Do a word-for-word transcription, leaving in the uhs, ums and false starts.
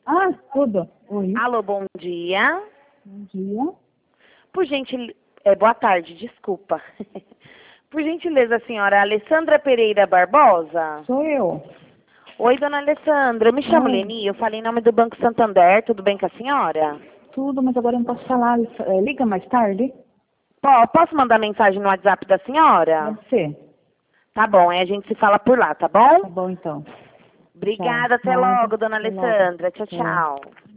Ah, tudo. Oi. Alô, bom dia. Bom dia. Por gentileza... É, boa tarde, desculpa. Por gentileza, senhora Alessandra Pereira Barbosa? Sou eu. Oi, dona Alessandra. Eu me chamo Oi. Leni, eu falei em nome do Banco Santander. Tudo bem com a senhora? Tudo, mas agora eu não posso falar. É, liga mais tarde? Pô, posso mandar mensagem no WhatsApp da senhora? Pode ser. Tá bom, aí a gente se fala por lá, tá Tá bom? bom, então. Obrigada, até Tchau. logo, dona Até logo. Alessandra. Tchau, Tchau. tchau.